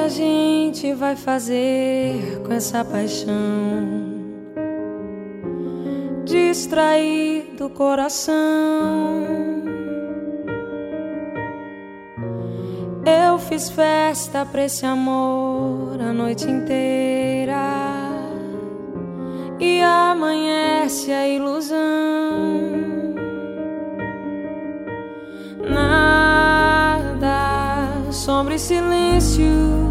a gente vai fazer com essa paixão? Distrair do coração. Eu fiz festa pra esse amor a noite inteira e amanhece a ilusão. Nada, sombra e silêncio.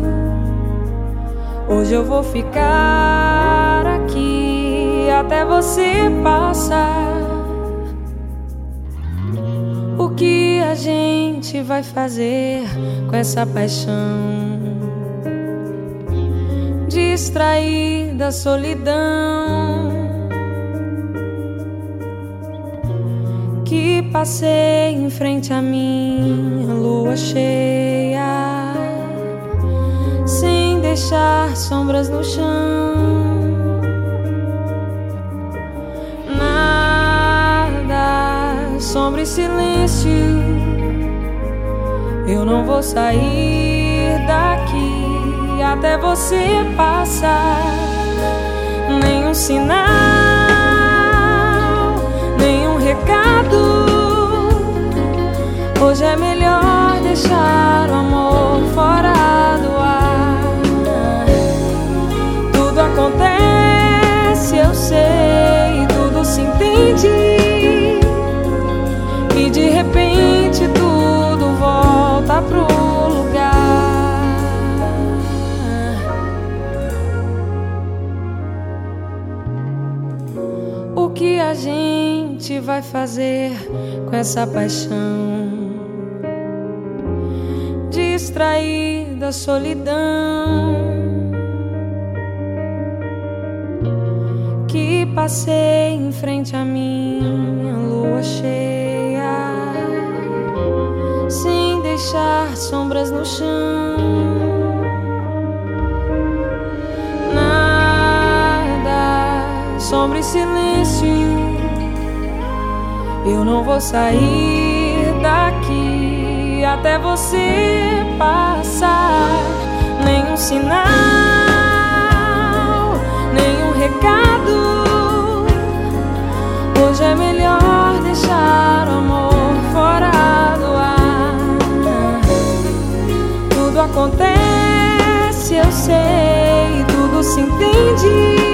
Hoje eu vou ficar aqui até você passar. O que a gente vai fazer com essa paixão? Distrair da solidão que passei em frente a mim, a lua cheia, sem deixar sombras no chão. Sombra e silêncio. Eu não vou sair daqui até você passar. Nenhum sinal, nenhum recado. Hoje é melhor deixar o amor fora do ar. Tudo acontece, eu sei, tudo se entende. E de repente tudo volta pro lugar. O que a gente vai fazer com essa paixão? Distrair da solidão que passei em frente a mim, a lua cheia, sem deixar sombras no chão. Nada, sombra e silêncio. Eu não vou sair daqui até você passar. Nenhum sinal, nenhum recado. Hoje é melhor deixar o amor fora do ar. Tudo acontece, eu sei, tudo se entende.